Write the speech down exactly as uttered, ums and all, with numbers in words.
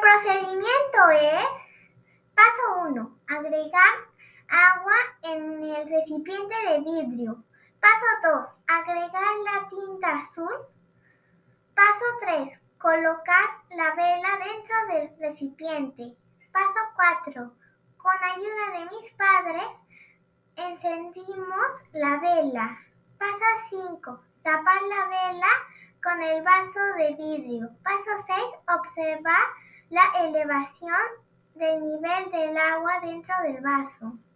procedimiento es: paso uno, agregar agua en el recipiente de vidrio. Paso dos, agregar la tinta azul. Paso tres, colocar la vela dentro del recipiente. Paso cuatro, con ayuda de mis padres, encendimos la vela. Paso cinco, tapar la vela con el vaso de vidrio. Paso seis, observar la elevación del nivel del agua dentro del vaso.